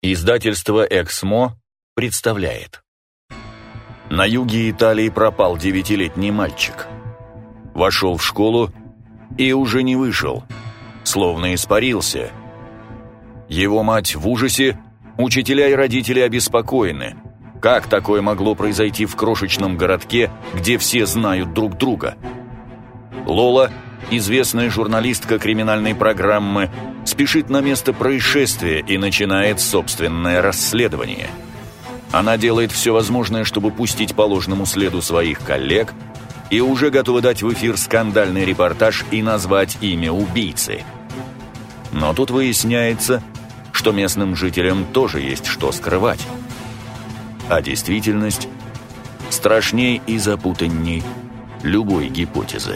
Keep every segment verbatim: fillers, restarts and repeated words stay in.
Издательство «Эксмо» представляет. На юге Италии пропал девятилетний мальчик. Вошел в школу и уже не вышел, словно испарился. Его мать в ужасе, учителя и родители обеспокоены. Как такое могло произойти в крошечном городке, где все знают друг друга? Лола, известная журналистка криминальной программы, спешит на место происшествия и начинает собственное расследование. Она делает все возможное, чтобы пустить по ложному следу своих коллег, и уже готова дать в эфир скандальный репортаж и назвать имя убийцы. Но тут выясняется, что местным жителям тоже есть что скрывать. А действительность страшней и запутанней любой гипотезы.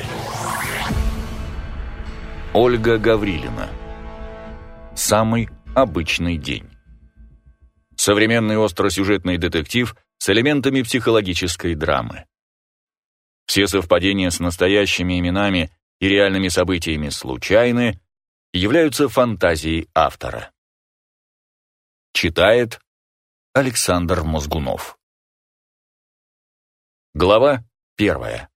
Ольга Гаврилина. Самый обычный день. Современный остросюжетный детектив с элементами психологической драмы. Все совпадения с настоящими именами и реальными событиями случайны и являются фантазией автора. Читает Александр Мозгунов. Глава первая.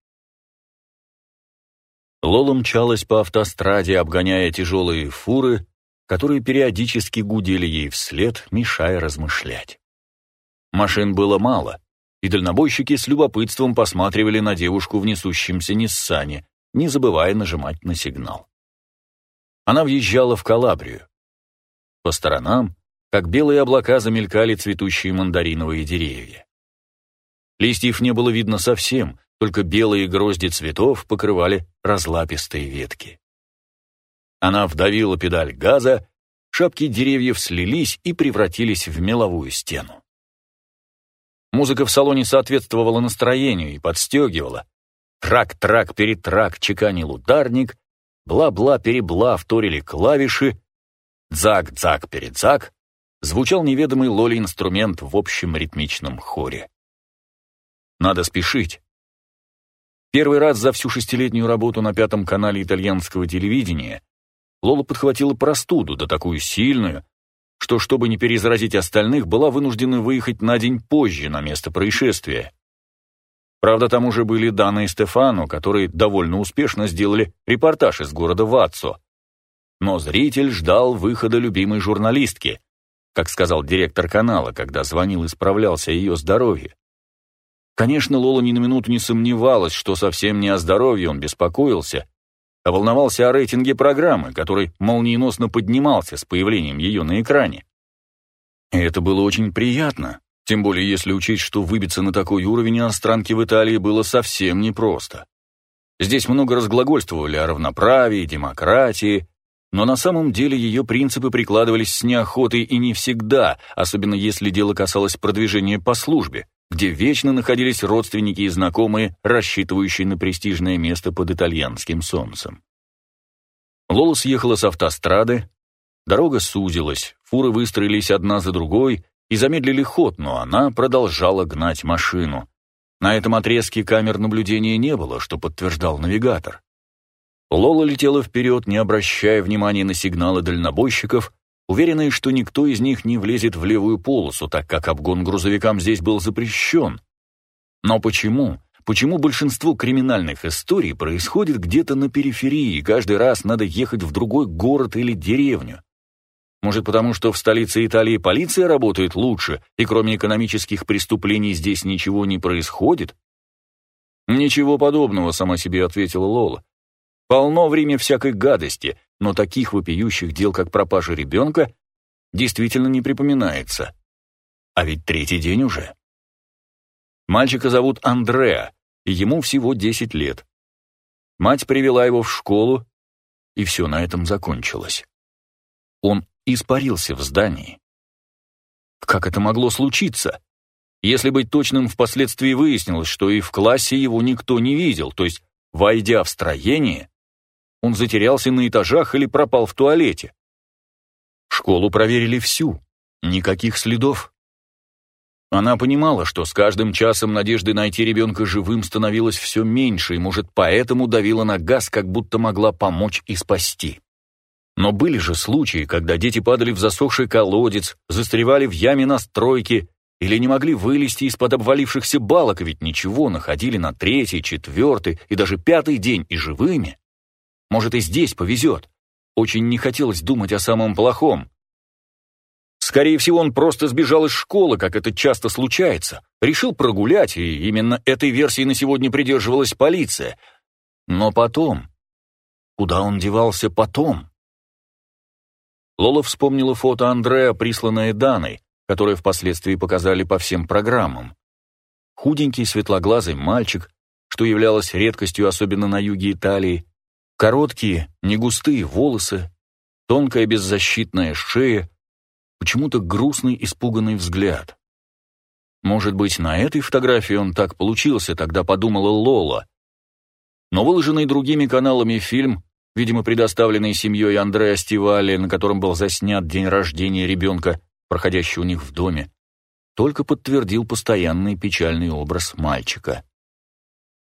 Лола мчалась по автостраде, обгоняя тяжелые фуры, которые периодически гудели ей вслед, мешая размышлять. Машин было мало, и дальнобойщики с любопытством посматривали на девушку в несущемся Ниссане, не забывая нажимать на сигнал. Она въезжала в Калабрию. По сторонам, как белые облака, замелькали цветущие мандариновые деревья. Листьев не было видно совсем, только белые грозди цветов покрывали разлапистые ветки. Она вдавила педаль газа, шапки деревьев слились и превратились в меловую стену. Музыка в салоне соответствовала настроению и подстегивала. Трак-трак, перетрак чеканил ударник, бла-бла-перебла вторили клавиши, дзак-дзак-передзак звучал неведомый Лоле инструмент в общем ритмичном хоре. Надо спешить. Первый раз за всю шестилетнюю работу на пятом канале итальянского телевидения Лола подхватила простуду, да такую сильную, что, чтобы не перезаразить остальных, была вынуждена выехать на день позже на место происшествия. Правда, там уже были Дана и Стефано, которые довольно успешно сделали репортаж из города Ваццо. Но зритель ждал выхода любимой журналистки, как сказал директор канала, когда звонил и справлялся о ее здоровье. Конечно, Лола ни на минуту не сомневалась, что совсем не о здоровье он беспокоился, а волновался о рейтинге программы, который молниеносно поднимался с появлением ее на экране. И это было очень приятно, тем более если учесть, что выбиться на такой уровень иностранки в Италии было совсем непросто. Здесь много разглагольствовали о равноправии, демократии, но на самом деле ее принципы прикладывались с неохотой и не всегда, особенно если дело касалось продвижения по службе, где вечно находились родственники и знакомые, рассчитывающие на престижное место под итальянским солнцем. Лола съехала с автострады, дорога сузилась, фуры выстроились одна за другой и замедлили ход, но она продолжала гнать машину. На этом отрезке камер наблюдения не было, что подтверждал навигатор. Лола летела вперед, не обращая внимания на сигналы дальнобойщиков, уверенные, что никто из них не влезет в левую полосу, так как обгон грузовикам здесь был запрещен. Но почему? Почему большинство криминальных историй происходит где-то на периферии, и каждый раз надо ехать в другой город или деревню? Может, потому что в столице Италии полиция работает лучше, и кроме экономических преступлений здесь ничего не происходит? Ничего подобного, сама себе ответила Лола. Полно в Риме всякой гадости, но таких вопиющих дел, как пропажа ребенка, действительно не припоминается. А ведь третий день уже. Мальчика зовут Андреа, и ему всего десять лет. Мать привела его в школу, и все на этом закончилось. Он испарился в здании. Как это могло случиться? Если быть точным, впоследствии выяснилось, что и в классе его никто не видел, то есть, войдя в строение, он затерялся на этажах или пропал в туалете. Школу проверили всю, никаких следов. Она понимала, что с каждым часом надежды найти ребенка живым становилось все меньше, и, может, поэтому давила на газ, как будто могла помочь и спасти. Но были же случаи, когда дети падали в засохший колодец, застревали в яме на стройке или не могли вылезти из-под обвалившихся балок, ведь ничего, находили на третий, четвертый и даже пятый день и живыми. Может, и здесь повезет. Очень не хотелось думать о самом плохом. Скорее всего, он просто сбежал из школы, как это часто случается. Решил прогулять, и именно этой версии на сегодня придерживалась полиция. Но потом... Куда он девался потом? Лола вспомнила фото Андреа, присланное Даной, которое впоследствии показали по всем программам. Худенький светлоглазый мальчик, что являлось редкостью особенно на юге Италии, короткие, негустые волосы, тонкая беззащитная шея, почему-то грустный, испуганный взгляд. Может быть, на этой фотографии он так получился, тогда подумала Лола. Но выложенный другими каналами фильм, видимо, предоставленный семьей Андреа Стивали, на котором был заснят день рождения ребенка, проходящий у них в доме, только подтвердил постоянный печальный образ мальчика.